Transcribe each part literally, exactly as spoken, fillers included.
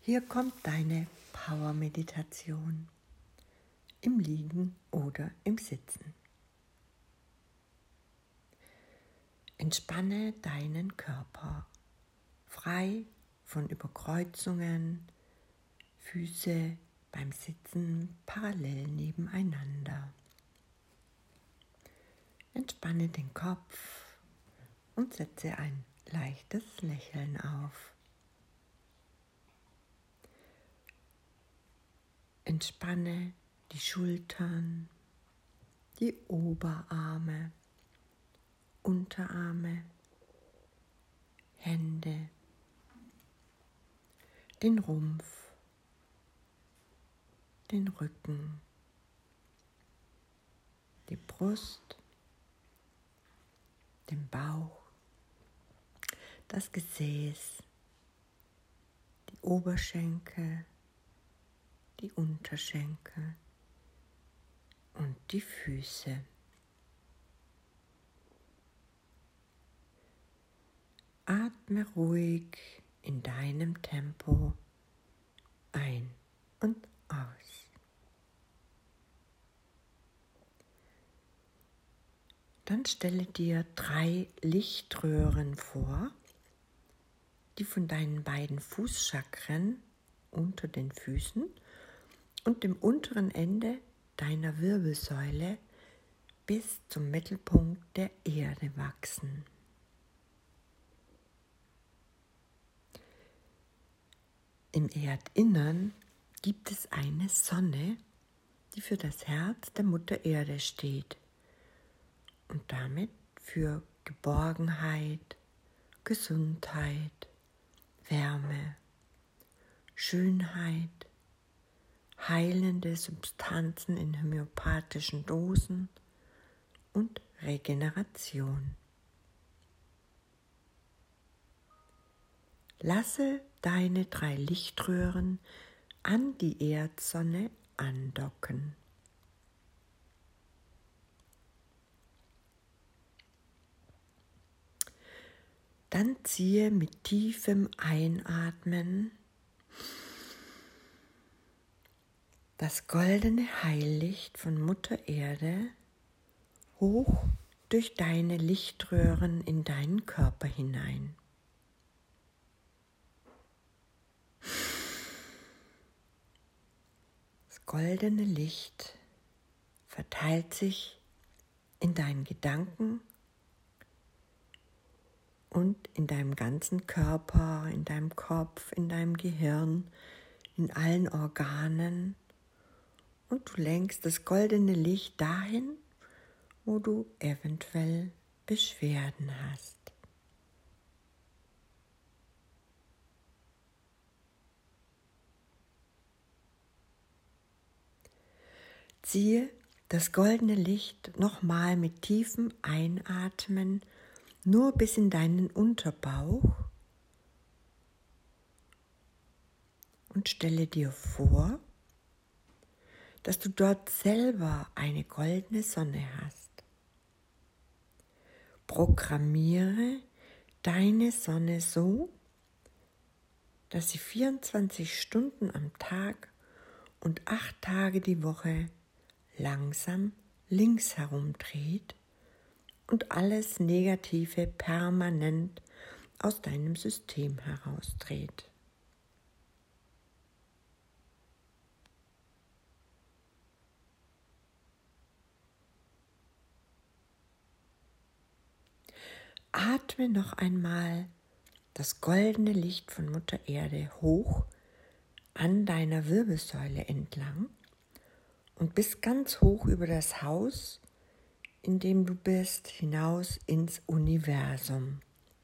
Hier kommt deine Power-Meditation im Liegen oder im Sitzen. Entspanne deinen Körper, frei von Überkreuzungen, Füße beim Sitzen parallel nebeneinander. Entspanne den Kopf und setze ein leichtes Lächeln auf. Entspanne die Schultern, die Oberarme, Unterarme, Hände, den Rumpf, den Rücken, die Brust, den Bauch, das Gesäß, die Oberschenkel, die Unterschenkel und die Füße. Atme ruhig in deinem Tempo ein und aus. Dann stelle dir drei Lichtröhren vor, die von deinen beiden Fußchakren unter den Füßen und dem unteren Ende deiner Wirbelsäule bis zum Mittelpunkt der Erde wachsen. Im Erdinnern gibt es eine Sonne, die für das Herz der Mutter Erde steht und damit für Geborgenheit, Gesundheit, Wärme, Schönheit, heilende Substanzen in homöopathischen Dosen und Regeneration. Lasse deine drei Lichtröhren an die Erdsonne andocken. Dann ziehe mit tiefem Einatmen das goldene Heillicht von Mutter Erde hoch durch deine Lichtröhren in deinen Körper hinein. Das goldene Licht verteilt sich in deinen Gedanken und in deinem ganzen Körper, in deinem Kopf, in deinem Gehirn, in allen Organen. Und du lenkst das goldene Licht dahin, wo du eventuell Beschwerden hast. Ziehe das goldene Licht nochmal mit tiefem Einatmen nur bis in deinen Unterbauch und stelle dir vor, dass du dort selber eine goldene Sonne hast. Programmiere deine Sonne so, dass sie vierundzwanzig Stunden am Tag und acht Tage die Woche langsam links herumdreht und alles Negative permanent aus deinem System herausdreht. Atme noch einmal das goldene Licht von Mutter Erde hoch an deiner Wirbelsäule entlang und bis ganz hoch über das Haus, in dem du bist, hinaus ins Universum.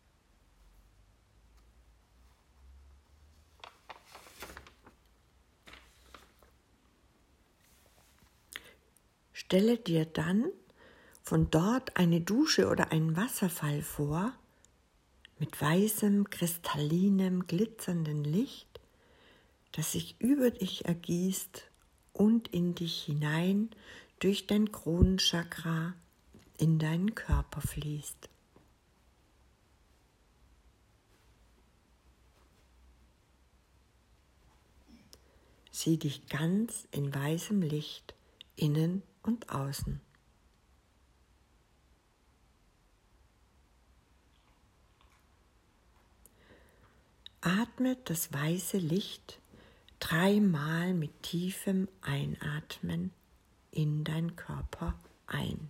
Stelle dir dann von dort eine Dusche oder einen Wasserfall vor, mit weißem, kristallinem, glitzernden Licht, das sich über dich ergießt und in dich hinein durch dein Kronenchakra in deinen Körper fließt. Sieh dich ganz in weißem Licht, innen und außen. Atme das weiße Licht dreimal mit tiefem Einatmen in deinen Körper ein.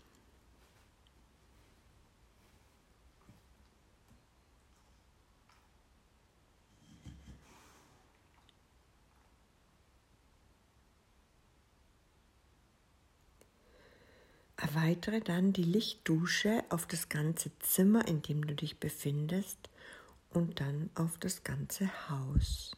Erweitere dann die Lichtdusche auf das ganze Zimmer, in dem du dich befindest, und dann auf das ganze Haus.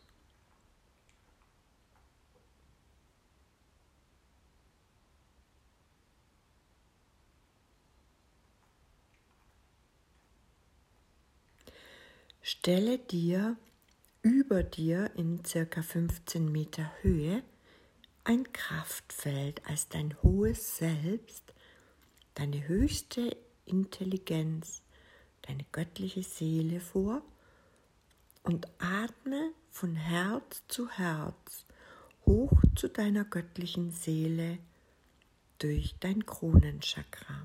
Stelle dir über dir in circa fünfzehn Meter Höhe ein Kraftfeld als dein hohes Selbst, deine höchste Intelligenz, deine göttliche Seele vor und atme von Herz zu Herz hoch zu deiner göttlichen Seele durch dein Kronenchakra.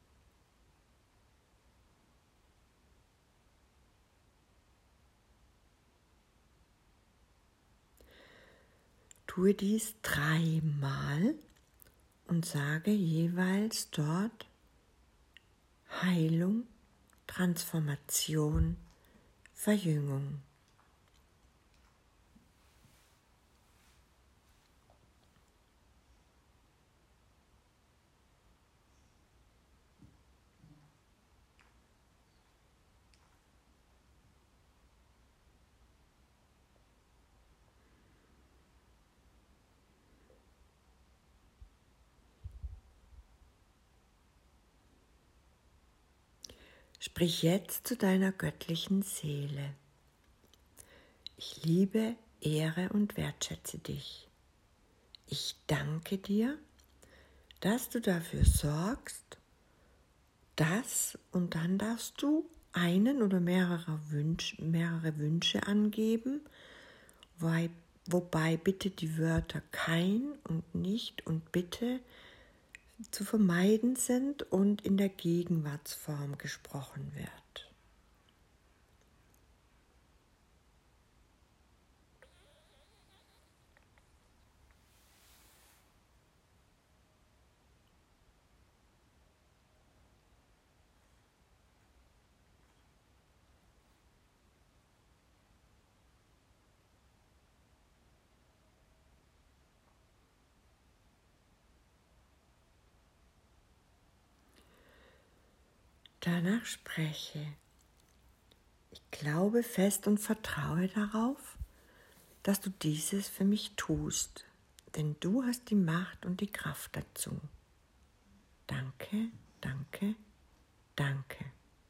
Tue dies dreimal und sage jeweils dort Heilung, Transformation, Verjüngung. Sprich jetzt zu deiner göttlichen Seele. Ich liebe, ehre und wertschätze dich. Ich danke dir, dass du dafür sorgst, dass, und dann darfst du einen oder mehrere Wünsche, mehrere Wünsche angeben, wobei, wobei bitte die Wörter kein und nicht und bitte zu vermeiden sind und in der Gegenwartsform gesprochen wird. Danach spreche: Ich glaube fest und vertraue darauf, dass du dieses für mich tust, denn du hast die Macht und die Kraft dazu. Danke, danke, danke.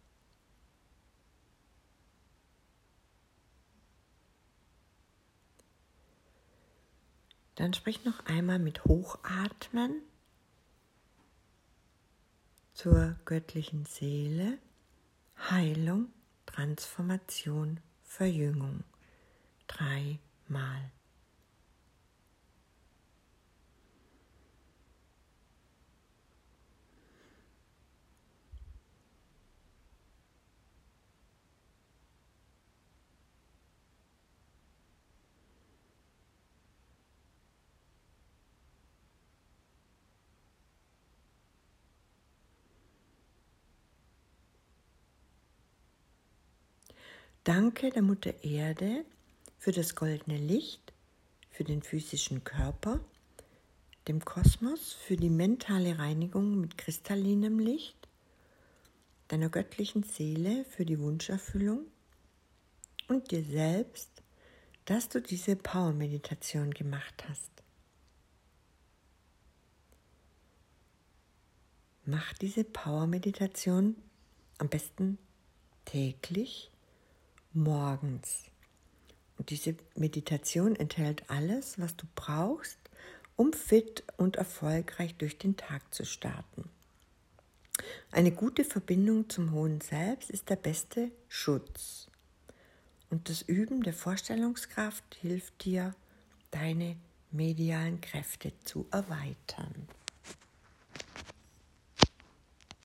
Dann sprich noch einmal mit Hochatmen zur göttlichen Seele, Heilung, Transformation, Verjüngung. Dreimal. Danke der Mutter Erde für das goldene Licht, für den physischen Körper, dem Kosmos für die mentale Reinigung mit kristallinem Licht, deiner göttlichen Seele für die Wunscherfüllung und dir selbst, dass du diese Power-Meditation gemacht hast. Mach diese Power-Meditation am besten täglich, morgens. Und diese Meditation enthält alles, was du brauchst, um fit und erfolgreich durch den Tag zu starten. Eine gute Verbindung zum hohen Selbst ist der beste Schutz. Und das Üben der Vorstellungskraft hilft dir, deine medialen Kräfte zu erweitern.